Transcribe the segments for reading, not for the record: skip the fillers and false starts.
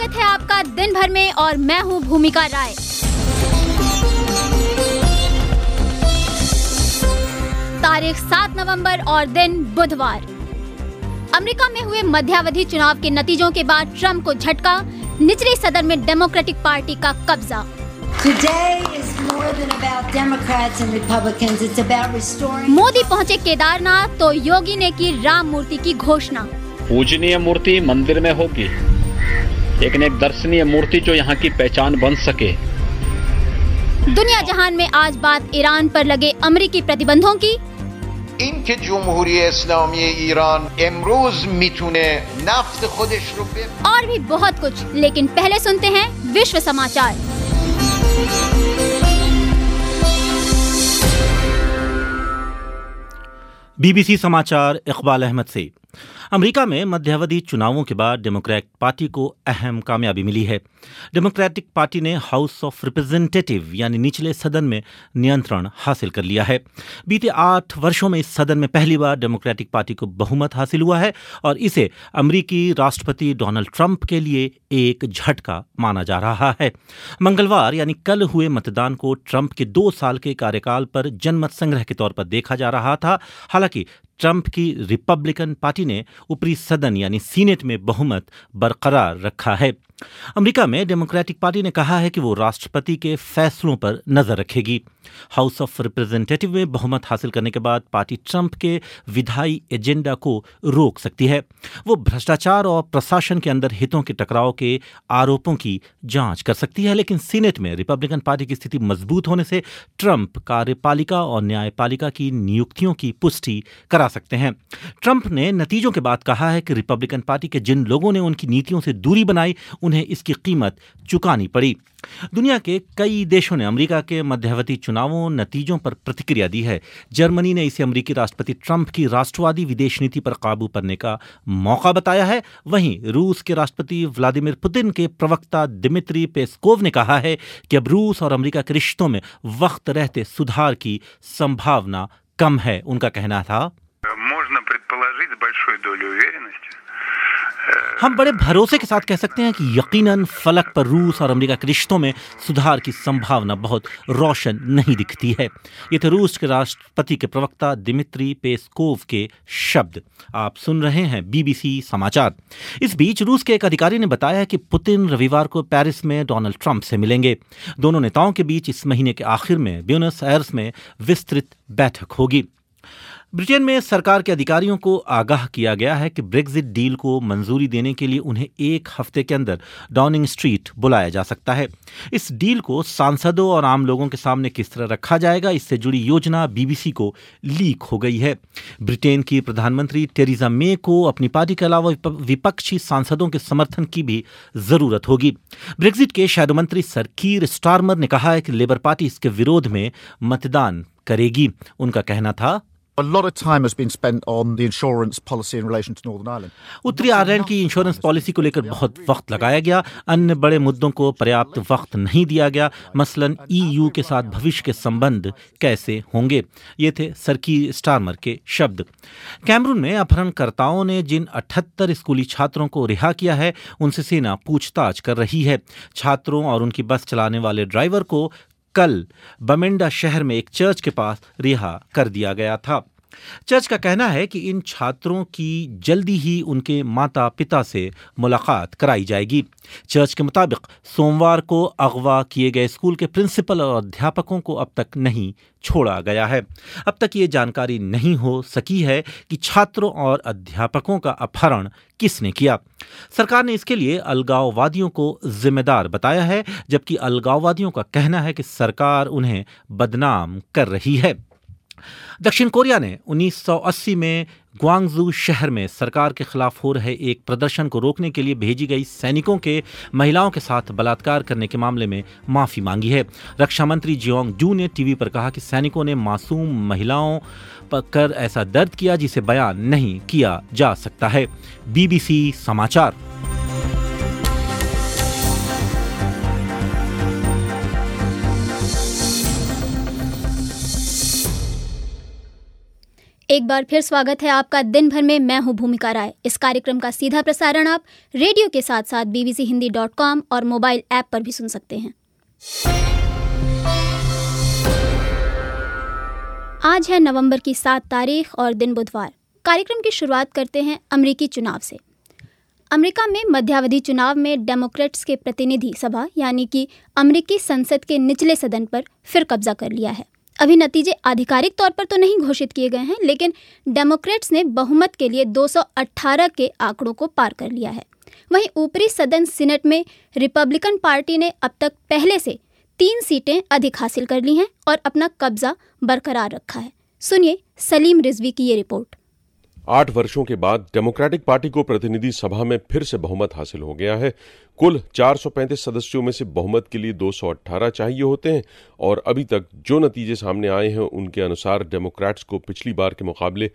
स्वागत है आपका दिन भर में और मैं हूं भूमिका राय। तारीख 7 नवंबर और दिन बुधवार। अमेरिका में हुए मध्यावधि चुनाव के नतीजों के बाद ट्रंप को झटका, निचले सदन में डेमोक्रेटिक पार्टी का कब्जा। मोदी पहुंचे केदारनाथ तो योगी ने की राम मूर्ति की घोषणा। पूजनीय मूर्ति मंदिर में होगी, लेकिन एक दर्शनीय मूर्ति जो यहाँ की पहचान बन सके। दुनिया जहान में आज बात ईरान पर लगे अमेरिकी प्रतिबंधों की। इनके जमहूरी इस्लामी ईरान इमरोज मितुने नफ्त खुदश रो और भी बहुत कुछ, लेकिन पहले सुनते हैं विश्व समाचार। बीबीसी समाचार इकबाल अहमद से। अमेरिका में मध्यावधि चुनावों के बाद डेमोक्रेटिक पार्टी को अहम कामयाबी मिली है। डेमोक्रेटिक पार्टी ने हाउस ऑफ रिप्रेजेंटेटिव यानी निचले सदन में नियंत्रण हासिल कर लिया है। बीते 8 वर्षों में इस सदन में पहली बार डेमोक्रेटिक पार्टी को बहुमत हासिल हुआ है और इसे अमेरिकी राष्ट्रपति डोनाल्ड ट्रंप के लिए एक झटका माना जा रहा है। मंगलवार यानी कल हुए मतदान को ट्रंप के 2 साल के कार्यकाल पर जनमत संग्रह के तौर पर देखा जा रहा था। हालांकि ट्रंप की रिपब्लिकन पार्टी ने ऊपरी सदन यानी सीनेट में बहुमत बरकरार रखा है। अमेरिका में डेमोक्रेटिक पार्टी ने कहा है कि वो राष्ट्रपति के फैसलों पर नजर रखेगी। हाउस ऑफ रिप्रेजेंटेटिव में बहुमत हासिल करने के बाद पार्टी ट्रंप के विधायी एजेंडा को रोक सकती है। वो भ्रष्टाचार और प्रशासन के अंदर हितों के टकराव के आरोपों की जांच कर सकती है, लेकिन सीनेट में रिपब्लिकन पार्टी की स्थिति मजबूत होने से ट्रंप कार्यपालिका और न्यायपालिका की नियुक्तियों की पुष्टि करा सकते हैं। ट्रंप ने नतीजों के बाद कहा है कि रिपब्लिकन पार्टी के जिन लोगों ने उनकी नीतियों से दूरी बनाई उन्हें इसकी कीमत चुकानी पड़ी। दुनिया के कई देशों ने अमेरिका के मध्यावधि चुनावों नतीजों पर प्रतिक्रिया दी है। जर्मनी ने इसे अमेरिकी राष्ट्रपति ट्रंप की राष्ट्रवादी विदेश नीति पर काबू पाने का मौका बताया है। वहीं रूस के राष्ट्रपति व्लादिमीर पुतिन के प्रवक्ता दिमित्री पेस्कोव ने कहा है कि अब रूस और अमेरिका के रिश्तों में वक्त रहते सुधार की संभावना कम है। उनका कहना था, हम बड़े भरोसे के साथ कह सकते हैं कि यकीनन फलक पर रूस और अमेरिका के रिश्तों में सुधार की संभावना बहुत रोशन नहीं दिखती है। ये थे रूस के राष्ट्रपति के प्रवक्ता दिमित्री पेस्कोव के शब्द। आप सुन रहे हैं बीबीसी समाचार। इस बीच रूस के एक अधिकारी ने बताया कि पुतिन रविवार को पेरिस में डोनाल्ड ट्रंप से मिलेंगे। दोनों नेताओं के बीच इस महीने के आखिर में ब्यूनस आयर्स में विस्तृत बैठक होगी। ब्रिटेन में सरकार के अधिकारियों को आगाह किया गया है कि ब्रेक्जिट डील को मंजूरी देने के लिए उन्हें 1 हफ्ते के अंदर डाउनिंग स्ट्रीट बुलाया जा सकता है। इस डील को सांसदों और आम लोगों के सामने किस तरह रखा जाएगा, इससे जुड़ी योजना बीबीसी को लीक हो गई है। ब्रिटेन की प्रधानमंत्री टेरेसा मे को अपनी पार्टी के अलावा विपक्षी सांसदों के समर्थन की भी जरूरत होगी। ब्रेक्जिट के शैडो मंत्री सर कीर स्टारमर ने कहा है कि लेबर पार्टी इसके विरोध में मतदान करेगी। उनका कहना था, A lot of time has been spent on the insurance policy in relation to Northern Ireland. उत्तरी आयरलैंड की इंश्योरेंस पॉलिसी को लेकर बहुत वक्त लगाया गया। अन्य बड़े मुद्दों को पर्याप्त वक्त नहीं दिया गया, मसलन ईयू के साथ भविष्य के संबंध कैसे होंगे। ये थे सर कीर स्टारमर के शब्द। कैमरून में अपहरणकर्ताओं ने जिन 78 स्कूली छात्रों को रिहा किया है, उनसे सेना पूछताछ कर रही है। छात्रों और उनकी बस चलाने वाले ड्राइवर को कल बमेंडा शहर में एक चर्च के पास रिहा कर दिया गया था। चर्च का कहना है कि इन छात्रों की जल्दी ही उनके माता पिता से मुलाकात कराई जाएगी। चर्च के मुताबिक सोमवार को अगवा किए गए स्कूल के प्रिंसिपल और अध्यापकों को अब तक नहीं छोड़ा गया है। अब तक ये जानकारी नहीं हो सकी है कि छात्रों और अध्यापकों का अपहरण किसने किया। सरकार ने इसके लिए अलगाववादियों को जिम्मेदार बताया है, जबकि अलगाववादियों का कहना है कि सरकार उन्हें बदनाम कर रही है। दक्षिण कोरिया ने 1980 में ग्वांगजू शहर में सरकार के खिलाफ हो रहे एक प्रदर्शन को रोकने के लिए भेजी गई सैनिकों के महिलाओं के साथ बलात्कार करने के मामले में माफी मांगी है। रक्षा मंत्री जियोंग जू ने टीवी पर कहा कि सैनिकों ने मासूम महिलाओं पर ऐसा दर्द किया जिसे बयान नहीं किया जा सकता है। बीबीसी समाचार। एक बार फिर स्वागत है आपका दिन भर में। मैं हूं भूमिका राय। इस कार्यक्रम का सीधा प्रसारण आप रेडियो के साथ साथ bbchindi.com और मोबाइल ऐप पर भी सुन सकते हैं। आज है नवंबर की 7 तारीख और दिन बुधवार। कार्यक्रम की शुरुआत करते हैं अमेरिकी चुनाव से। अमेरिका में मध्यावधि चुनाव में डेमोक्रेट्स के प्रतिनिधि सभा यानी कि अमेरिकी संसद के निचले सदन पर फिर कब्जा कर लिया है। अभी नतीजे आधिकारिक तौर पर तो नहीं घोषित किए गए हैं, लेकिन डेमोक्रेट्स ने बहुमत के लिए 218 के आंकड़ों को पार कर लिया है। वहीं ऊपरी सदन सीनेट में रिपब्लिकन पार्टी ने अब तक पहले से 3 सीटें अधिक हासिल कर ली हैं और अपना कब्जा बरकरार रखा है। सुनिए सलीम रिजवी की ये रिपोर्ट। 8 वर्षों के बाद डेमोक्रेटिक पार्टी को प्रतिनिधि सभा में फिर से बहुमत हासिल हो गया है। कुल 435 सदस्यों में से बहुमत के लिए 218 चाहिए होते हैं और अभी तक जो नतीजे सामने आए हैं उनके अनुसार डेमोक्रेट्स को पिछली बार के मुकाबले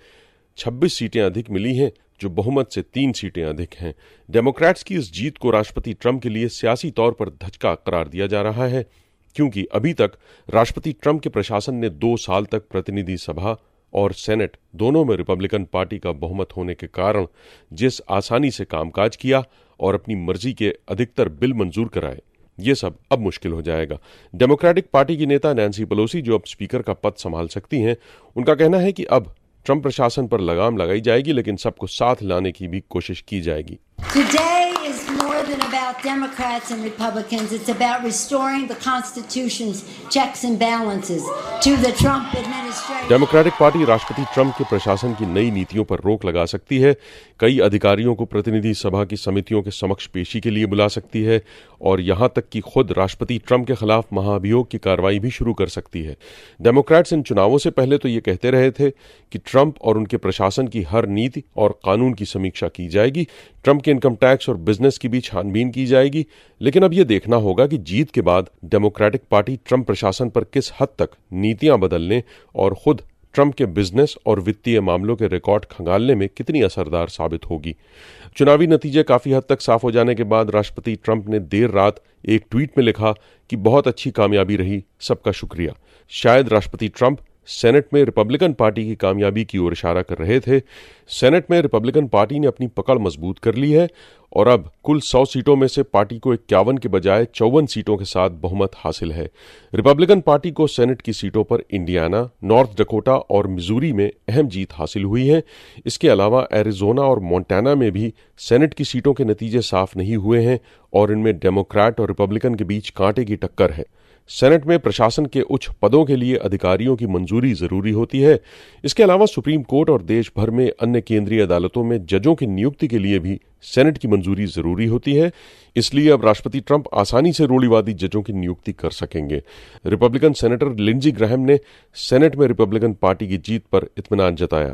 26 सीटें अधिक मिली हैं, जो बहुमत से 3 सीटें अधिक हैं। डेमोक्रेट्स की इस जीत को राष्ट्रपति ट्रंप के लिए सियासी तौर पर धचका करार दिया जा रहा है, क्योंकि अभी तक राष्ट्रपति ट्रंप के प्रशासन ने 2 साल तक प्रतिनिधि सभा और सेनेट दोनों में रिपब्लिकन पार्टी का बहुमत होने के कारण जिस आसानी से कामकाज किया और अपनी मर्जी के अधिकतर बिल मंजूर कराए, ये सब अब मुश्किल हो जाएगा। डेमोक्रेटिक पार्टी की नेता नैन्सी पेलोसी, जो अब स्पीकर का पद संभाल सकती हैं, उनका कहना है कि अब ट्रंप प्रशासन पर लगाम लगाई जाएगी, लेकिन सबको साथ लाने की भी कोशिश की जाएगी। Today is more than about Democrats and Republicans. It's about restoring the Constitution's checks and balances to the Trump administration. Democratic party राष्ट्रपति ट्रंप के प्रशासन की नई नीतियों पर रोक लगा सकती है, कई अधिकारियों को प्रतिनिधि सभा की समितियों के समक्ष पेशी के लिए बुला सकती है और यहां तक कि खुद राष्ट्रपति ट्रंप के खिलाफ महाभियोग की कार्रवाई भी शुरू कर सकती है। डेमोक्रेट्स इन चुनावों से पहले तो ये कहते रहे थे कि ट्रंप और उनके प्रशासन की हर नीति और कानून की समीक्षा की जाएगी, ट्रंप के इनकम टैक्स और बिजनेस की भी छानबीन की जाएगी। लेकिन अब यह देखना होगा कि जीत के बाद डेमोक्रेटिक पार्टी ट्रंप प्रशासन पर किस हद तक नीतियां बदलने और खुद ट्रंप के बिजनेस और वित्तीय मामलों के रिकॉर्ड खंगालने में कितनी असरदार साबित होगी। चुनावी नतीजे काफी हद तक साफ हो जाने के बाद राष्ट्रपति ट्रंप ने देर रात एक ट्वीट में लिखा कि बहुत अच्छी कामयाबी रही, सबका शुक्रिया। शायद राष्ट्रपति ट्रंप सेनेट में रिपब्लिकन पार्टी की कामयाबी की ओर इशारा कर रहे थे। सेनेट में रिपब्लिकन पार्टी ने अपनी पकड़ मजबूत कर ली है और अब कुल 100 सीटों में से पार्टी को 51 के बजाय 54 सीटों के साथ बहुमत हासिल है। रिपब्लिकन पार्टी को सेनेट की सीटों पर इंडियाना, नॉर्थ डकोटा और मिजूरी में अहम जीत हासिल हुई है। इसके अलावा एरिजोना और मोंटाना में भी सेनेट की सीटों के नतीजे साफ नहीं हुए हैं और इनमें डेमोक्रेट और रिपब्लिकन के बीच कांटे की टक्कर है। सेनेट में प्रशासन के उच्च पदों के लिए अधिकारियों की मंजूरी जरूरी होती है। इसके अलावा सुप्रीम कोर्ट और देश भर में अन्य केंद्रीय अदालतों में जजों की नियुक्ति के लिए भी सेनेट की मंजूरी जरूरी होती है। इसलिए अब राष्ट्रपति ट्रंप आसानी से रूढ़िवादी जजों की नियुक्ति कर सकेंगे। रिपब्लिकन सेनेटर लिंडजी ग्रैहम ने सेनेट में रिपब्लिकन पार्टी की जीत पर इत्मीनान जताया।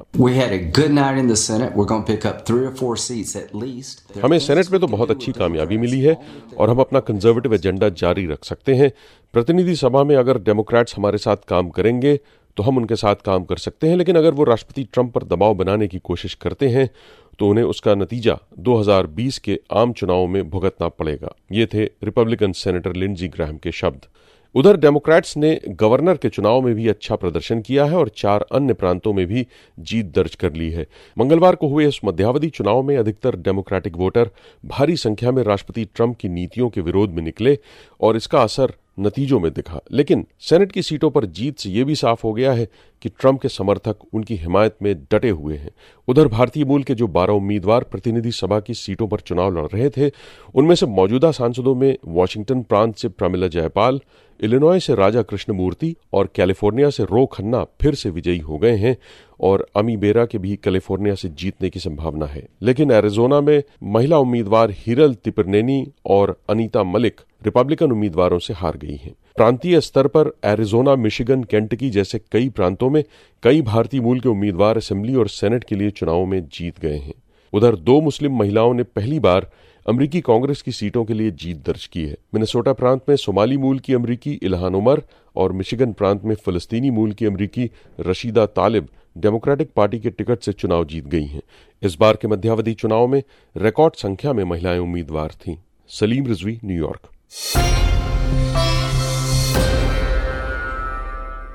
हमें सेनेट में तो बहुत अच्छी कामयाबी मिली है और हम अपना कंजर्वेटिव एजेंडा जारी रख सकते हैं। प्रतिनिधि सभा में अगर डेमोक्रेट्स हमारे साथ काम करेंगे तो हम उनके साथ काम कर सकते हैं, लेकिन अगर वो राष्ट्रपति ट्रंप पर दबाव बनाने की कोशिश करते हैं तो उन्हें उसका नतीजा 2020 के आम चुनावों में भुगतना पड़ेगा। ये थे रिपब्लिकन सेनेटर लिंडजी ग्रैहम के शब्द। उधर डेमोक्रेट्स ने गवर्नर के चुनाव में भी अच्छा प्रदर्शन किया है और 4 अन्य प्रांतों में भी जीत दर्ज कर ली है। मंगलवार को हुए इस मध्यावधि चुनाव में अधिकतर डेमोक्रेटिक वोटर भारी संख्या में राष्ट्रपति ट्रंप की नीतियों के विरोध में निकले और इसका असर नतीजों में दिखा। लेकिन सेनेट की सीटों पर जीत से यह भी साफ हो गया है कि ट्रंप के समर्थक उनकी हिमायत में डटे हुए हैं। उधर भारतीय मूल के जो 12 उम्मीदवार प्रतिनिधि सभा की सीटों पर चुनाव लड़ रहे थे, उनमें से मौजूदा सांसदों में वाशिंगटन प्रांत से प्रमिला जयपाल, इलिनॉय से राजा कृष्णमूर्ति और कैलिफोर्निया से रो खन्ना फिर से विजयी हो गए हैं और अमी बेरा के भी कैलिफोर्निया से जीतने की संभावना है। लेकिन एरिजोना में महिला उम्मीदवार हिरल तिपरनेनी और अनीता मलिक रिपब्लिकन उम्मीदवारों से हार गई हैं। प्रांतीय स्तर पर एरिजोना, मिशिगन, केंटकी जैसे कई प्रांतों में कई भारतीय मूल के उम्मीदवार असेंबली और सेनेट के लिए चुनावों में जीत गए हैं। उधर 2 मुस्लिम महिलाओं ने पहली बार अमरीकी कांग्रेस की सीटों के लिए जीत दर्ज की है। मिनेसोटा प्रांत में सोमाली मूल की अमरीकी इल्हान उमर और मिशिगन प्रांत में फिलिस्तीनी मूल की अमरीकी रशीदा तालिब डेमोक्रेटिक पार्टी के टिकट से चुनाव जीत गई हैं। इस बार के मध्यावधि चुनाव में रिकॉर्ड संख्या में महिलाएं उम्मीदवार थीं। सलीम रिजवी, न्यूयॉर्क।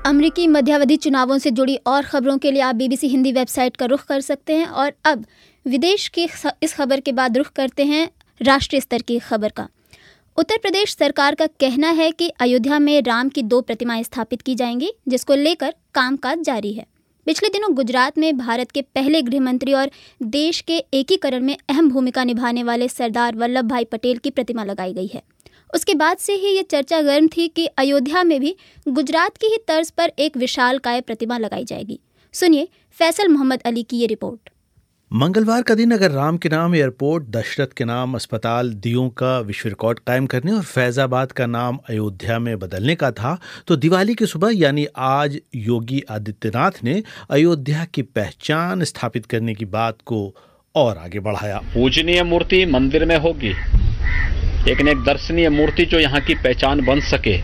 अमेरिकी मध्यावधि चुनावों से जुड़ी और खबरों के लिए आप BBC हिंदी वेबसाइट का रुख कर सकते हैं। और अब विदेश की इस खबर के बाद रुख करते हैं राष्ट्रीय स्तर की खबर का। उत्तर प्रदेश सरकार का कहना है कि अयोध्या में राम की 2 प्रतिमाएं स्थापित की जाएंगी, जिसको लेकर कामकाज जारी है। पिछले दिनों गुजरात में भारत के पहले गृह मंत्री और देश के एकीकरण में अहम भूमिका निभाने वाले सरदार वल्लभ भाई पटेल की प्रतिमा लगाई गई है। उसके बाद से ही ये चर्चा गर्म थी कि अयोध्या में भी गुजरात की ही तर्ज पर एक विशालकाय प्रतिमा लगाई जाएगी। सुनिए फैसल मोहम्मद अली की ये रिपोर्ट। मंगलवार का दिन अगर राम के नाम एयरपोर्ट, दशरथ के नाम अस्पताल, दियों का विश्व रिकॉर्ड कायम करने और फैजाबाद का नाम अयोध्या में बदलने का था, तो दिवाली की सुबह यानी आज योगी आदित्यनाथ ने अयोध्या की पहचान स्थापित करने की बात को और आगे बढ़ाया। पूजनीय मूर्ति मंदिर में होगी, लेकिन एक दर्शनीय मूर्ति जो यहाँ की पहचान बन सके।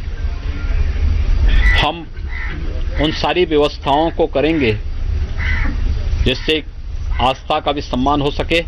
हम उन सारी व्यवस्थाओं को करेंगे जिससे आस्था का भी सम्मान हो सके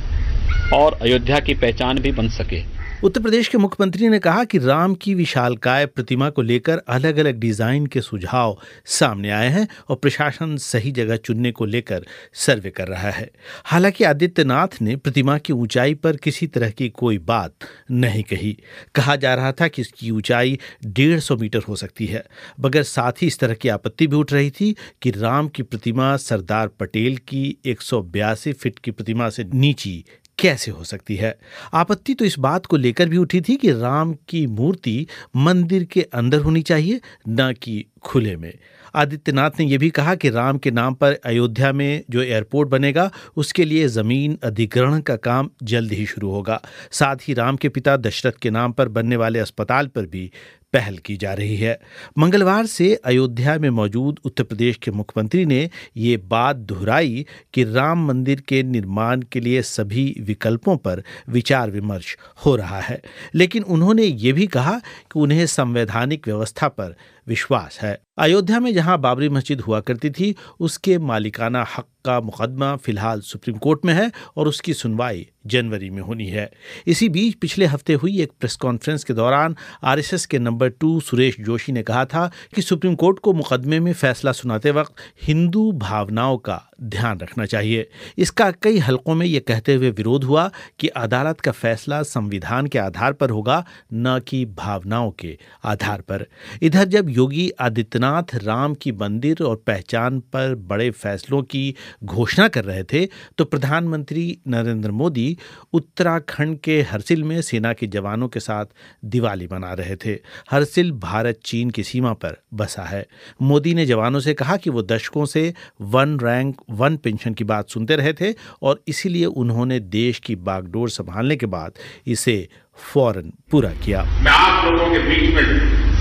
और अयोध्या की पहचान भी बन सके। उत्तर प्रदेश के मुख्यमंत्री ने कहा कि राम की विशालकाय प्रतिमा को लेकर अलग अलग डिजाइन के सुझाव सामने आए हैं और प्रशासन सही जगह चुनने को लेकर सर्वे कर रहा है। हालांकि आदित्यनाथ ने प्रतिमा की ऊंचाई पर किसी तरह की कोई बात नहीं कही। कहा जा रहा था कि इसकी ऊंचाई 150 मीटर हो सकती है, मगर साथ ही इस तरह की आपत्ति भी उठ रही थी कि राम की प्रतिमा सरदार पटेल की 182 फीट की प्रतिमा से नीची कैसे हो सकती है। आपत्ति तो इस बात को लेकर भी उठी थी कि राम की मूर्ति मंदिर के अंदर होनी चाहिए, न कि खुले में। आदित्यनाथ ने यह भी कहा कि राम के नाम पर अयोध्या में जो एयरपोर्ट बनेगा उसके लिए जमीन अधिग्रहण का काम जल्द ही शुरू होगा। साथ ही राम के पिता दशरथ के नाम पर बनने वाले अस्पताल पर भी पहल की जा रही है। मंगलवार से अयोध्या में मौजूद उत्तर प्रदेश के मुख्यमंत्री ने ये बात दोहराई कि राम मंदिर के निर्माण के लिए सभी विकल्पों पर विचार विमर्श हो रहा है, लेकिन उन्होंने ये भी कहा कि उन्हें संवैधानिक व्यवस्था पर विश्वास है। अयोध्या में जहां बाबरी मस्जिद हुआ करती थी उसके मालिकाना हक का मुकदमा फिलहाल सुप्रीम कोर्ट में है और उसकी सुनवाई जनवरी में होनी है। इसी बीच पिछले हफ्ते हुई एक प्रेस कॉन्फ्रेंस के दौरान RSS के नंबर 2 सुरेश जोशी ने कहा था कि सुप्रीम कोर्ट को मुकदमे में फैसला सुनाते वक्त हिंदू भावनाओं का ध्यान रखना चाहिए। इसका कई हलकों में यह कहते हुए विरोध हुआ कि अदालत का फैसला संविधान के आधार पर होगा, न कि भावनाओं के आधार पर। इधर जब योगी आदित्यनाथ राम की मंदिर और पहचान पर बड़े फैसलों की घोषणा कर रहे थे, तो प्रधानमंत्री नरेंद्र मोदी उत्तराखंड के हरसिल में सेना के जवानों के साथ दिवाली मना रहे थे। हरसिल भारत चीन की सीमा पर बसा है। मोदी ने जवानों से कहा कि वो दशकों से 1 रैंक 1 पेंशन की बात सुनते रहे थे और इसीलिए उन्होंने देश की बागडोर संभालने के बाद इसे फौरन पूरा किया। मैं आप लोगों के बीच में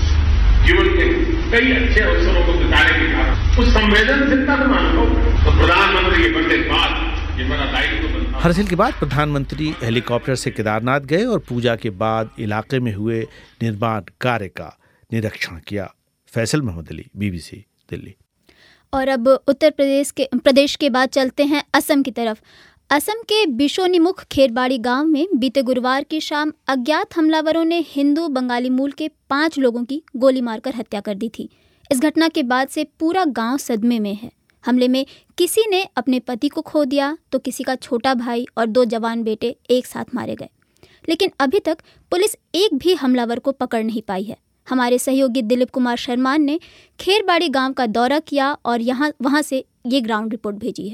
जीवन के कई अच्छे अवसरों को बिताने के कारण उस संवेदनशीलता को मानता हूं, तो प्रधानमंत्री के बनने के बाद ये मेरा दायित्व बनता है। हरसिल के बाद प्रधानमंत्री हेलीकॉप्टर से केदारनाथ गए और पूजा के बाद इलाके में हुए निर्माण कार्य का निरीक्षण किया। फैसल मोहम्मद अली, BBC दिल्ली। और अब उत्तर प्रदेश के बाद चलते हैं असम की तरफ। असम के बिशोनिमुख खेरबाड़ी गांव में बीते गुरुवार की शाम अज्ञात हमलावरों ने हिंदू बंगाली मूल के 5 लोगों की गोली मारकर हत्या कर दी थी। इस घटना के बाद से पूरा गांव सदमे में है। हमले में किसी ने अपने पति को खो दिया तो किसी का छोटा भाई और 2 जवान बेटे एक साथ मारे गए, लेकिन अभी तक पुलिस एक भी हमलावर को पकड़ नहीं पाई है। हमारे सहयोगी दिलीप कुमार शर्मा ने खेरबाड़ी गांव का दौरा किया और वहां से ये ग्राउंड रिपोर्ट भेजी है।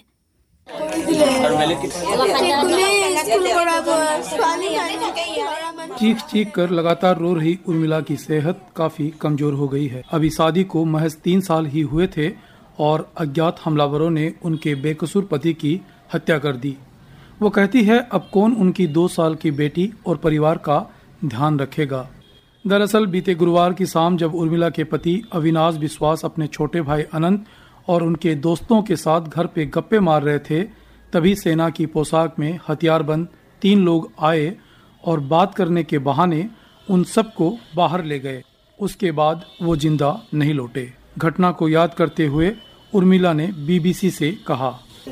चीख कर लगातार रो रही उर्मिला की सेहत काफी कमजोर हो गई है। अभी शादी को महज 3 साल ही हुए थे और अज्ञात हमलावरों ने उनके बेकसूर पति की हत्या कर दी। वो कहती है अब कौन उनकी 2 साल की बेटी और परिवार का ध्यान रखेगा। दरअसल बीते गुरुवार की शाम जब उर्मिला के पति अविनाश विश्वास अपने छोटे भाई अनंत और उनके दोस्तों के साथ घर पे गप्पे मार रहे थे, तभी सेना की पोशाक में हथियारबंद 3 लोग आए और बात करने के बहाने उन सबको बाहर ले गए। उसके बाद वो जिंदा नहीं लौटे। घटना को याद करते हुए उर्मिला ने BBC से कहा,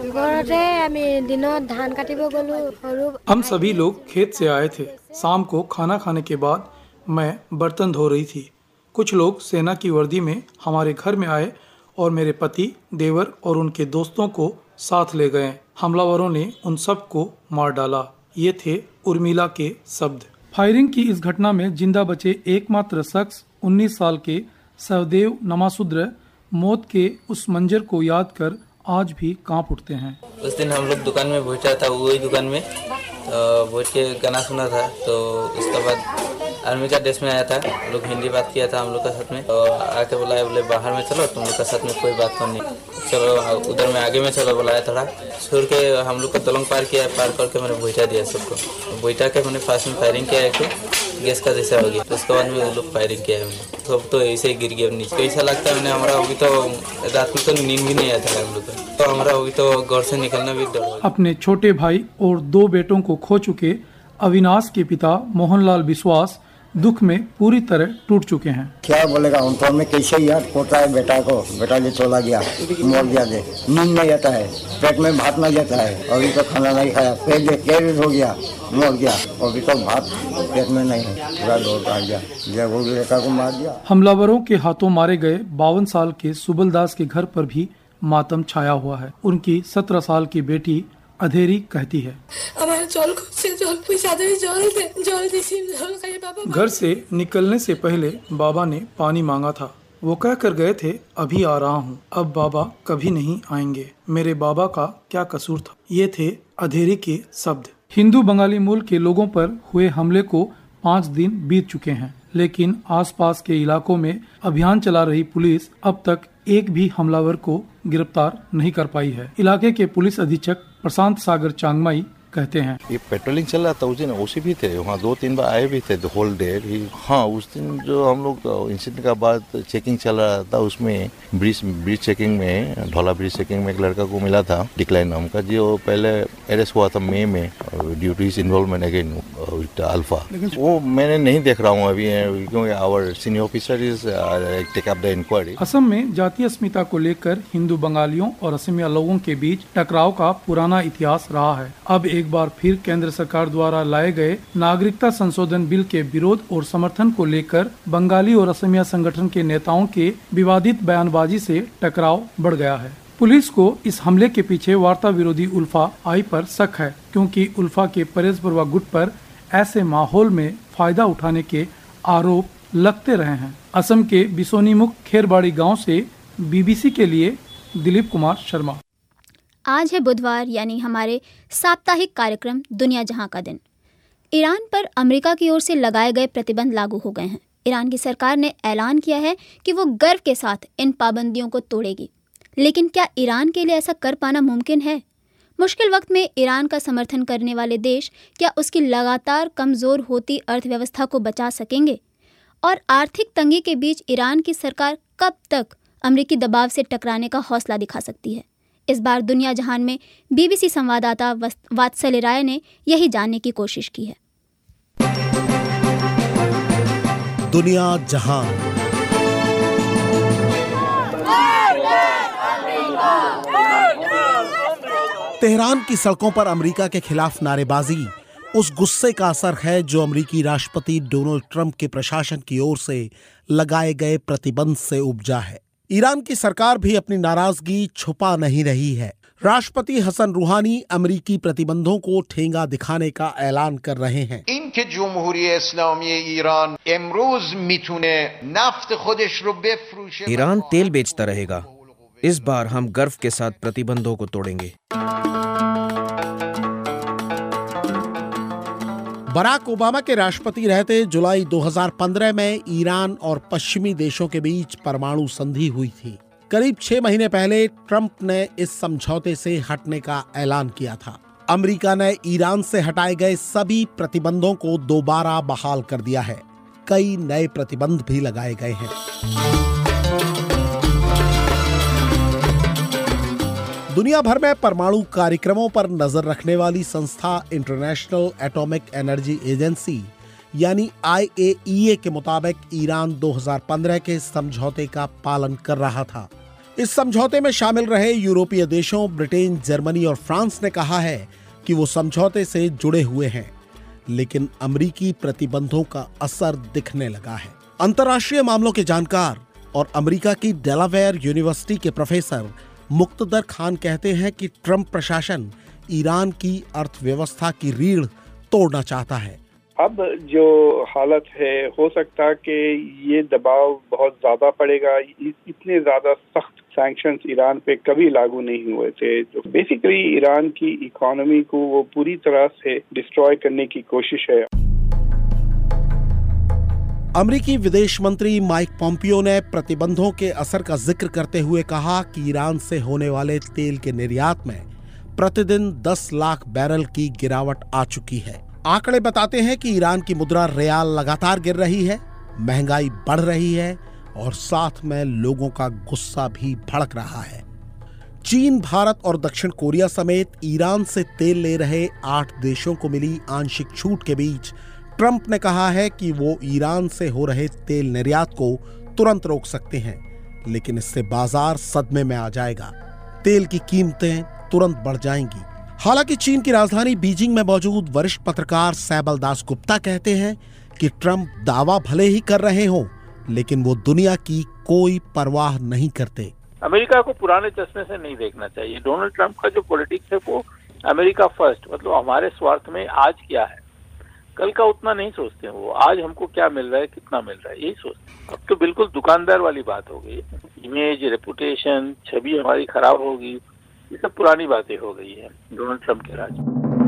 हम सभी लोग खेत से आए थे। शाम को खाना खाने के बाद मैं बर्तन धो रही थी। कुछ लोग सेना की वर्दी में हमारे घर में आए और मेरे पति, देवर और उनके दोस्तों को साथ ले गए। हमलावरों ने उन सबको मार डाला। ये थे उर्मिला के शब्द। फायरिंग की इस घटना में जिंदा बचे एकमात्र शख्स 19 साल के सहदेव नमासुद्र मौत के उस मंजर को याद कर आज भी कांप उठते हैं। उस दिन हम लोग दुकान में बैठा था, वही दुकान में बैठ के गाना सुना था। तो उसके बाद आर्मी का ड्रेस में आया था, लोग हिंदी बात किया था हम लोग का साथ में। तो आके बुलाया, बोले बाहर में चलो, तुम लोग का साथ में कोई बात करनी, चलो उधर में आगे में चलो बुलाया। थोड़ा छोड़ के हम लोग का दलंग पार किया, पार करके मैंने बैठा दिया सबको। बैठा के मैंने फास्ट में फायरिंग किया, एक गैस का जैसा हो गया। तो उसके बाद में वो लोग फायरिंग किया है, सब तो ऐसे ही गिर गया नीचे। ऐसा लगता है मैंने, हमारा अभी तो रात में तो नींद भी नहीं आता है हम लोग का। तो हमारा अभी तो घर से निकलना भी डर। अपने छोटे भाई और 2 बेटों को खो चुके अविनाश के पिता मोहनलाल विश्वास दुख में पूरी तरह टूट चुके हैं। क्या बोलेगा उनको, हमें कैसे याद पोता है बेटा को, बेटा जो चला गया, मर गया, दे नींद नहीं आता है, पेट में भात नहीं जाता है, अभी तो खाना नहीं खाया, पेट हो गया, मर गया, अभी तो भात पेट में नहीं है, पूरा दौड़ आ गया, जब वो बेटा को मार दिया। हमलावरों के हाथों मारे गए 52 साल के सुबलदास के घर पर भी मातम छाया हुआ है। उनकी 17 साल की बेटी अधेरी कहती है, घर से निकलने से पहले बाबा ने पानी मांगा था। वो कह कर गए थे, अभी आ रहा हूँ, अब बाबा कभी नहीं आएंगे। मेरे बाबा का क्या कसूर था। ये थे अधेरी के शब्द। हिंदू बंगाली मूल के लोगों पर हुए हमले को 5 दिन बीत चुके हैं, लेकिन आसपास के इलाकों में अभियान चला रही पुलिस अब तक एक भी हमलावर को गिरफ्तार नहीं कर पाई है। इलाके के पुलिस अधीक्षक प्रशांत सागर चांगमाई कहते हैं, ये पेट्रोलिंग चल रहा था उस दिन, उसी भी थे वहाँ, 2-3 बार आए भी थे द होल डे। हाँ, उस दिन जो हम लोग इंसिडेंट का बाद चेकिंग चल रहा था, उसमें ब्रिज चेकिंग में, ढोला ब्रिज चेकिंग में एक लड़का को मिला था डिक्लाइन नाम का, जो पहले अरेस्ट हुआ था मई में due to his involvement again with ULFA. वो मैंने नहीं देख रहा हूँ अभी, क्योंकि our senior officer is take up the inquiry. Assam में जातीय अस्मिता को लेकर हिंदू बंगालियों और असमिया लोगों के बीच टकराव का पुराना इतिहास रहा है। अब एक बार फिर केंद्र सरकार द्वारा लाए गए नागरिकता संशोधन बिल के विरोध और समर्थन को लेकर बंगाली और असमिया संगठन के नेताओं के विवादित बयानबाजी से टकराव बढ़ गया है। पुलिस को इस हमले के पीछे वार्ता विरोधी उल्फा आई पर शक है, क्योंकि उल्फा के परेश बरुआ गुट पर ऐसे माहौल में फायदा उठाने के आरोप लगते रहे हैं। असम के बिसोनीमुख खेरबाड़ी गाँव से BBC के लिए दिलीप कुमार शर्मा। आज है बुधवार, यानी हमारे साप्ताहिक कार्यक्रम दुनिया जहां का दिन। ईरान पर अमेरिका की ओर से लगाए गए प्रतिबंध लागू हो गए हैं। ईरान की सरकार ने ऐलान किया है कि वो गर्व के साथ इन पाबंदियों को तोड़ेगी, लेकिन क्या ईरान के लिए ऐसा कर पाना मुमकिन है? मुश्किल वक्त में ईरान का समर्थन करने वाले देश क्या उसकी लगातार कमज़ोर होती अर्थव्यवस्था को बचा सकेंगे? और आर्थिक तंगी के बीच ईरान की सरकार कब तक अमेरिकी दबाव से टकराने का हौसला दिखा सकती है? इस बार दुनिया जहान में BBC संवाददाता वात्सल्य राय ने यही जानने की कोशिश की है। दुनिया जहान। तेहरान की सड़कों पर अमेरिका के खिलाफ नारेबाजी उस गुस्से का असर है जो अमेरिकी राष्ट्रपति डोनाल्ड ट्रंप के प्रशासन की ओर से लगाए गए प्रतिबंध से उपजा है। ईरान की सरकार भी अपनी नाराजगी छुपा नहीं रही है। राष्ट्रपति हसन रूहानी अमेरिकी प्रतिबंधों को ठेंगा दिखाने का ऐलान कर रहे हैं। इनके जमहूरी इस्लामी ईरान इमरोज मितुने नफ्त खुदेश रो बेफ्रोशे। ईरान तेल बेचता रहेगा। इस बार हम गर्व के साथ प्रतिबंधों को तोड़ेंगे। बराक ओबामा के राष्ट्रपति रहते जुलाई 2015 में ईरान और पश्चिमी देशों के बीच परमाणु संधि हुई थी। करीब 6 महीने पहले ट्रंप ने इस समझौते से हटने का ऐलान किया था। अमेरिका ने ईरान से हटाए गए सभी प्रतिबंधों को दोबारा बहाल कर दिया है। कई नए प्रतिबंध भी लगाए गए हैं। दुनिया भर में परमाणु कार्यक्रमों पर नजर रखने वाली संस्था इंटरनेशनल एटॉमिक एनर्जी एजेंसी यानी IAEA के मुताबिक ईरान 2015 के समझौते का पालन कर रहा था। इस समझौते में शामिल रहे यूरोपीय देशों ब्रिटेन, जर्मनी और फ्रांस ने कहा है कि वो समझौते से जुड़े हुए हैं, लेकिन अमेरिकी प्रतिबंधों का असर दिखने लगा है। अंतर्राष्ट्रीय मामलों के जानकार और अमेरिका की डेलावेयर यूनिवर्सिटी के प्रोफेसर मुक्तदर खान कहते हैं कि ट्रंप प्रशासन ईरान की अर्थव्यवस्था की रीढ़ तोड़ना चाहता है। अब जो हालत है, हो सकता है कि ये दबाव बहुत ज्यादा पड़ेगा। इतने ज्यादा सख्त सैंक्शंस ईरान पे कभी लागू नहीं हुए थे, जो बेसिकली ईरान की इकोनॉमी को वो पूरी तरह से डिस्ट्रॉय करने की कोशिश है। अमेरिकी विदेश मंत्री माइक पोम्पियो ने प्रतिबंधों के असर का जिक्र करते हुए कहा कि ईरान से होने वाले तेल के निर्यात में प्रतिदिन 10 लाख बैरल की गिरावट आ चुकी है। आंकड़े बताते हैं कि ईरान की मुद्रा रियाल लगातार गिर रही है, महंगाई बढ़ रही है और साथ में लोगों का गुस्सा भी भड़क रहा है। चीन, भारत और दक्षिण कोरिया समेत ईरान से तेल ले रहे 8 देशों को मिली आंशिक छूट के बीच ट्रंप ने कहा है कि वो ईरान से हो रहे तेल निर्यात को तुरंत रोक सकते हैं, लेकिन इससे बाजार सदमे में आ जाएगा। तेल की कीमतें तुरंत बढ़ जाएंगी। हालांकि चीन की राजधानी बीजिंग में मौजूद वरिष्ठ पत्रकार सैबल दास गुप्ता कहते हैं कि ट्रंप दावा भले ही कर रहे हों, लेकिन वो दुनिया की कोई परवाह नहीं करते। अमेरिका को पुराने चश्मे से नहीं देखना चाहिए। डोनाल्ड ट्रंप का जो पॉलिटिक्स है वो अमेरिका फर्स्ट, मतलब हमारे स्वार्थ में आज क्या है, कल का उतना नहीं सोचते हैं वो। आज हमको क्या मिल रहा है, कितना मिल रहा है, यही सोचते हैं। अब तो बिल्कुल दुकानदार वाली बात हो गई। इमेज, रेपुटेशन, छवि हमारी खराब होगी, ये सब पुरानी बातें हो गई है डोनाल्ड ट्रंप के राज।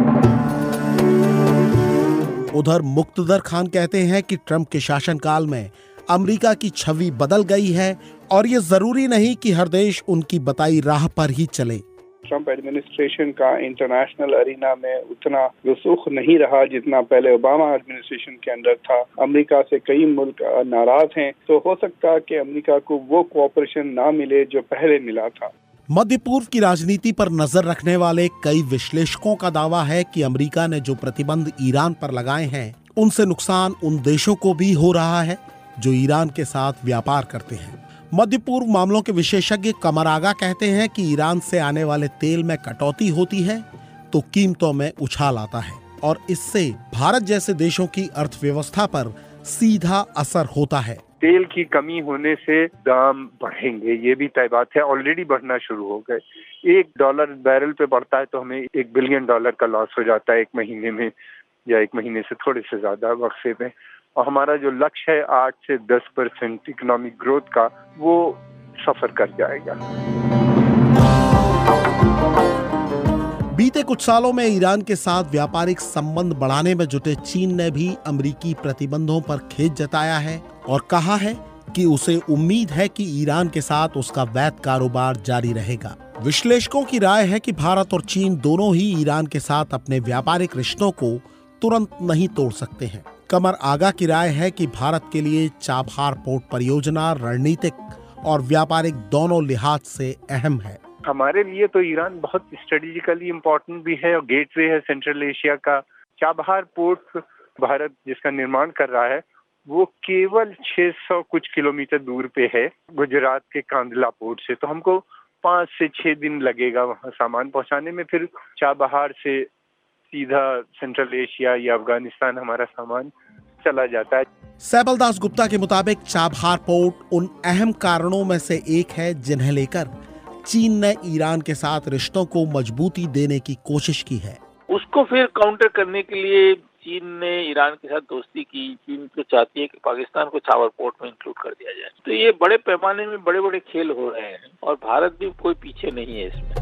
उधर मुक्तदर खान कहते हैं कि ट्रंप के शासनकाल में अमेरिका की छवि बदल गई है और ये जरूरी नहीं कि हर देश उनकी बताई राह पर ही चले। ट्रंप एडमिनिस्ट्रेशन का इंटरनेशनल अरीना में उतना रसूख नहीं रहा जितना पहले ओबामा एडमिनिस्ट्रेशन के अंदर था। अमेरिका से कई मुल्क नाराज हैं, तो हो सकता है कि अमेरिका को वो कोऑपरेशन ना मिले जो पहले मिला था। मध्य पूर्व की राजनीति पर नजर रखने वाले कई विश्लेषकों का दावा है कि अमेरिका ने जो प्रतिबंध ईरान पर लगाए हैं, उनसे नुकसान उन देशों को भी हो रहा है जो ईरान के साथ व्यापार करते हैं। मध्य पूर्व मामलों के विशेषज्ञ कमर आगा कहते हैं कि ईरान से आने वाले तेल में कटौती होती है तो कीमतों में उछाल आता है और इससे भारत जैसे देशों की अर्थव्यवस्था पर सीधा असर होता है। तेल की कमी होने से दाम बढ़ेंगे, ये भी तय बात है। ऑलरेडी बढ़ना शुरू हो गए। $1 बैरल पे बढ़ता है तो हमें $1 बिलियन का लॉस हो जाता है एक महीने में, या एक महीने से थोड़े से ज्यादा वक्फे में। और हमारा जो लक्ष्य है 8 से 10% इकोनॉमिक ग्रोथ का, वो सफर कर जाएगा। बीते कुछ सालों में ईरान के साथ व्यापारिक संबंध बढ़ाने में जुटे चीन ने भी अमेरिकी प्रतिबंधों पर खेद जताया है और कहा है कि उसे उम्मीद है कि ईरान के साथ उसका वैध कारोबार जारी रहेगा। विश्लेषकों की राय है कि भारत और चीन दोनों ही ईरान के साथ अपने व्यापारिक रिश्तों को तुरंत नहीं तोड़ सकते हैं। कमर आगा की राय है कि भारत के लिए चाबहार पोर्ट परियोजना रणनीतिक और व्यापारिक दोनों लिहाज से अहम है। हमारे लिए तो ईरान बहुत स्ट्रेटेजिकली इम्पोर्टेंट भी है और गेटवे है सेंट्रल एशिया का। चाबहार पोर्ट भारत जिसका निर्माण कर रहा है वो केवल 600 कुछ किलोमीटर दूर पे है गुजरात के कांदला पोर्ट से, तो हमको 5 से 6 दिन लगेगा वहाँ सामान पहुँचाने में। फिर चाबहार से सीधा सेंट्रल एशिया या अफगानिस्तान हमारा सामान चला जाता है। सैबल दास गुप्ता के मुताबिक चाबहार पोर्ट उन अहम कारणों में से एक है जिन्हें लेकर चीन ने ईरान के साथ रिश्तों को मजबूती देने की कोशिश की है। उसको फिर काउंटर करने के लिए चीन ने ईरान के साथ दोस्ती की। चीन तो चाहती है कि पाकिस्तान को चाबहार पोर्ट में इंक्लूड कर दिया जाए। तो ये बड़े पैमाने में बड़े बड़े खेल हो रहे हैं और भारत भी कोई पीछे नहीं है इसमें।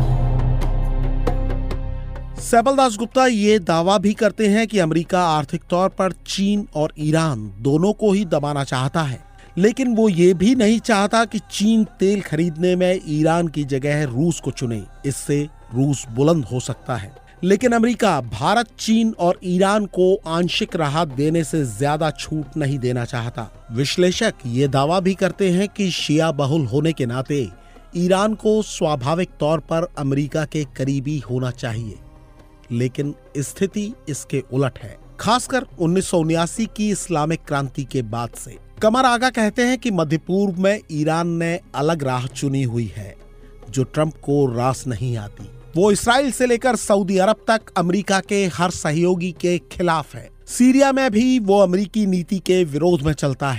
सैबल दास गुप्ता ये दावा भी करते हैं कि अमेरिका आर्थिक तौर पर चीन और ईरान दोनों को ही दबाना चाहता है, लेकिन वो ये भी नहीं चाहता कि चीन तेल खरीदने में ईरान की जगह रूस को चुने। इससे रूस बुलंद हो सकता है, लेकिन अमेरिका भारत, चीन और ईरान को आंशिक राहत देने से ज्यादा छूट नहीं देना चाहता। विश्लेषक ये दावा भी करते हैं कि शिया बहुल होने के नाते ईरान को स्वाभाविक तौर पर अमेरिका के करीबी होना चाहिए, लेकिन स्थिति इसके उलट है, खासकर 1979 की इस्लामिक क्रांति के बाद से। कमर आगा कहते हैं कि मध्य पूर्व में ईरान ने अलग राह चुनी हुई है जो ट्रंप को रास नहीं आती। वो इस्राइल से लेकर सऊदी अरब तक अमेरिका के हर सहयोगी के खिलाफ है। सीरिया में भी वो अमेरिकी नीति के विरोध में चलता है।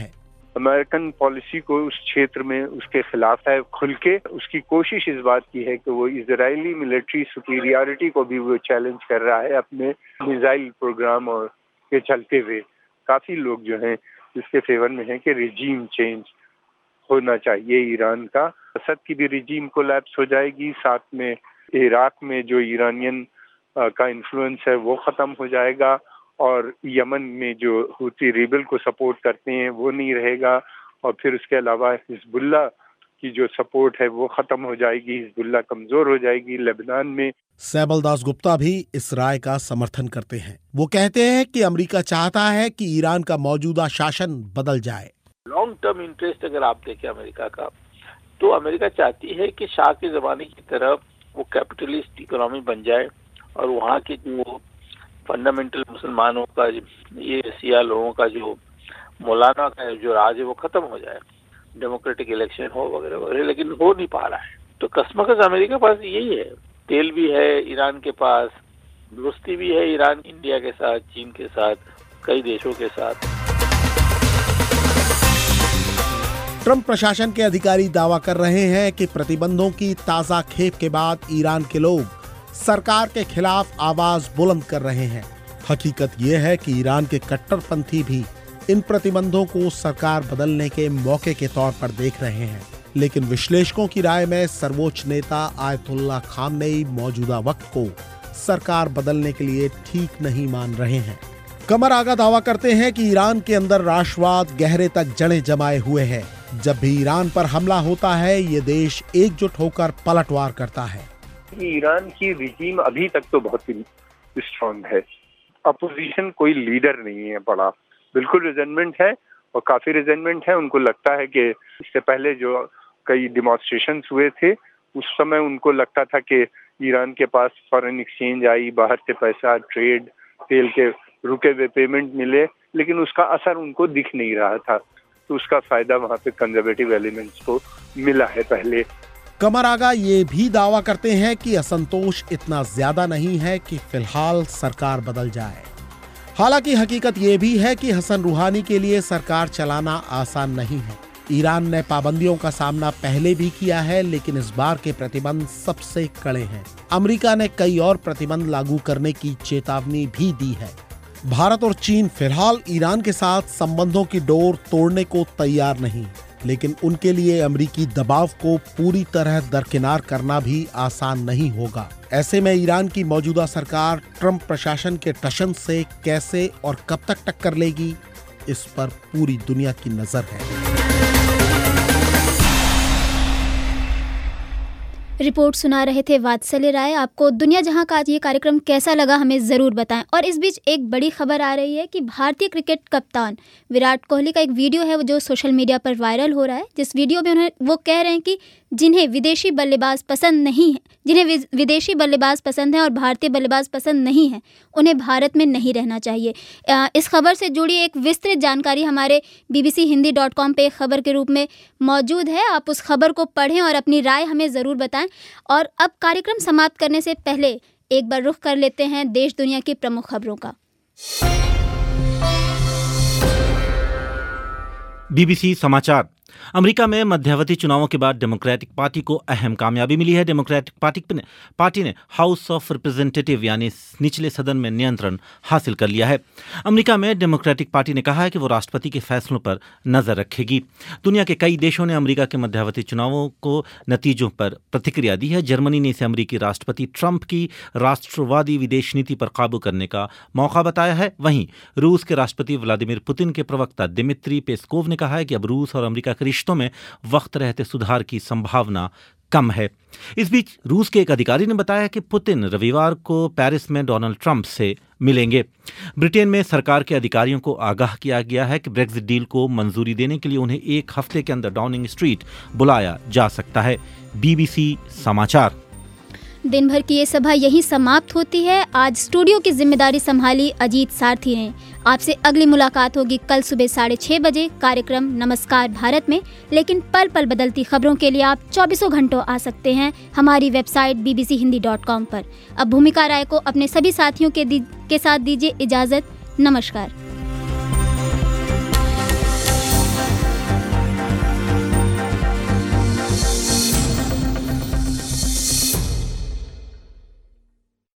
अमेरिकन पॉलिसी को उस क्षेत्र में उसके खिलाफ है। खुल के उसकी कोशिश इस बात की है कि वो इजरायली मिलिट्री सुपीरियरिटी को भी वो चैलेंज कर रहा है अपने मिसाइल प्रोग्राम और के चलते हुए। काफी लोग जो हैं इसके फेवर में हैं कि रिजीम चेंज होना चाहिए ईरान का। असद की भी रिजीम कोलैप्स हो जाएगी, साथ में इराक में जो ईरानियन का इन्फ्लुएंस है वो खत्म हो जाएगा, और यमन में जो हुती रिबेल को सपोर्ट करते हैं वो नहीं रहेगा, और फिर उसके अलावा हिजबुल्लाह की जो सपोर्ट है वो खत्म हो जाएगी, हिजबुल्लाह कमजोर हो जाएगी लेबनान में। सैबल दास गुप्ता भी इस राय का समर्थन करते हैं। वो कहते हैं कि अमेरिका चाहता है कि ईरान का मौजूदा शासन बदल जाए। लॉन्ग टर्म इंटरेस्ट अगर आप देखें अमेरिका का, तो अमेरिका चाहती है कि शाह के जमाने की तरह वो कैपिटलिस्ट इकोनॉमी बन जाए और वहाँ के जो फंडामेंटल मुसलमानों का, ये सिया लोगों का जो मौलाना का जो राज है वो खत्म हो जाए, डेमोक्रेटिक इलेक्शन हो वगैरह वगैरह, लेकिन हो नहीं पा रहा है। तो कसमकस अमेरिका के पास यही है, तेल भी है ईरान के पास, दोस्ती भी है ईरान इंडिया के साथ, चीन के साथ, कई देशों के साथ। ट्रंप प्रशासन के अधिकारी दावा कर रहे हैं कि प्रतिबंधों की ताजा खेप के बाद ईरान के लोग सरकार के खिलाफ आवाज बुलंद कर रहे हैं। हकीकत यह है कि ईरान के कट्टरपंथी भी इन प्रतिबंधों को सरकार बदलने के मौके के तौर पर देख रहे हैं, लेकिन विश्लेषकों की राय में सर्वोच्च नेता आयतुल्ला खामनेई मौजूदा वक्त को सरकार बदलने के लिए ठीक नहीं मान रहे हैं। कमर आगा दावा करते हैं कि ईरान के अंदर राष्ट्रवाद गहरे तक जड़ें जमाए हुए है। जब भी ईरान पर हमला होता है ये देश एकजुट होकर पलटवार करता है। ईरान की रिजीम अभी तक तो बहुत ही स्ट्रॉन्ग है, अपोजिशन कोई लीडर नहीं है बड़ा, बिल्कुल रिजेंटमेंट है और काफी रिजेंटमेंट है। उनको लगता है कि इससे पहले जो कई डिमॉन्स्ट्रेशंस हुए थे उस समय उनको लगता था कि ईरान के पास फॉरेन एक्सचेंज आई, बाहर से पैसा, ट्रेड, तेल के रुके हुए पेमेंट मिले, लेकिन उसका असर उनको दिख नहीं रहा था, तो उसका फायदा वहाँ पे कंजर्वेटिव एलिमेंट्स को मिला है पहले। कमर आगा ये भी दावा करते हैं कि असंतोष इतना ज्यादा नहीं है कि फिलहाल सरकार बदल जाए। हालांकि हकीकत ये भी है कि हसन रूहानी के लिए सरकार चलाना आसान नहीं है। ईरान ने पाबंदियों का सामना पहले भी किया है, लेकिन इस बार के प्रतिबंध सबसे कड़े हैं। अमेरिका ने कई और प्रतिबंध लागू करने की चेतावनी भी दी है। भारत और चीन फिलहाल ईरान के साथ संबंधों की डोर तोड़ने को तैयार नहीं, लेकिन उनके लिए अमेरिकी दबाव को पूरी तरह दरकिनार करना भी आसान नहीं होगा। ऐसे में ईरान की मौजूदा सरकार ट्रंप प्रशासन के टशन से कैसे और कब तक टक्कर लेगी, इस पर पूरी दुनिया की नजर है। रिपोर्ट सुना रहे थे वात्सल्य राय। आपको दुनिया जहां का आज ये कार्यक्रम कैसा लगा हमें ज़रूर बताएं। और इस बीच एक बड़ी खबर आ रही है कि भारतीय क्रिकेट कप्तान विराट कोहली का एक वीडियो है जो सोशल मीडिया पर वायरल हो रहा है, जिस वीडियो में वो कह रहे हैं कि जिन्हें विदेशी बल्लेबाज पसंद नहीं है, जिन्हें विदेशी बल्लेबाज पसंद है और भारतीय बल्लेबाज पसंद नहीं है, उन्हें भारत में नहीं रहना चाहिए। इस खबर से जुड़ी एक विस्तृत जानकारी हमारे bbchindy.com पे खबर के रूप में मौजूद है। आप उस खबर को पढ़ें और अपनी राय हमें ज़रूर बताएं। और अब कार्यक्रम समाप्त करने से पहले एक बार रुख कर लेते हैं देश दुनिया की प्रमुख खबरों का। BBC समाचार। अमेरिका में मध्यावधि चुनावों के बाद डेमोक्रेटिक पार्टी को अहम कामयाबी मिली है। डेमोक्रेटिक पार्टी ने हाउस ऑफ रिप्रेजेंटेटिव यानी निचले सदन में नियंत्रण हासिल कर लिया है। अमेरिका में डेमोक्रेटिक पार्टी ने कहा है कि वो राष्ट्रपति के फैसलों पर नजर रखेगी। दुनिया के कई देशों ने अमेरिका के मध्यावधि चुनावों को नतीजों पर प्रतिक्रिया दी है। जर्मनी ने इसे अमेरिकी राष्ट्रपति ट्रंप की राष्ट्रवादी विदेश नीति पर काबू करने का मौका बताया है। वहीं रूस के राष्ट्रपति व्लादिमीर पुतिन के प्रवक्ता दिमित्री पेस्कोव ने कहा है कि अब रूस और अमेरिका के रिश्तों में वक्त रहते सुधार की संभावना कम है। इस बीच रूस के एक अधिकारी ने बताया कि पुतिन रविवार को पेरिस में डोनाल्ड ट्रंप से मिलेंगे। ब्रिटेन में सरकार के अधिकारियों को आगाह किया गया है कि ब्रेक्जिट डील को मंजूरी देने के लिए उन्हें एक हफ्ते के अंदर डाउनिंग स्ट्रीट बुलाया जा सकता है। BBC समाचार। दिन भर की ये सभा यहीं समाप्त होती है। आज स्टूडियो की जिम्मेदारी संभाली अजीत सारथी ने। आपसे अगली मुलाकात होगी कल सुबह 6:30 बजे कार्यक्रम नमस्कार भारत में। लेकिन पल पल बदलती खबरों के लिए आप 24 घंटों आ सकते हैं हमारी वेबसाइट bbchindy.com पर। अब भूमिका राय को अपने सभी साथियों के साथ दीजिए इजाज़त। नमस्कार।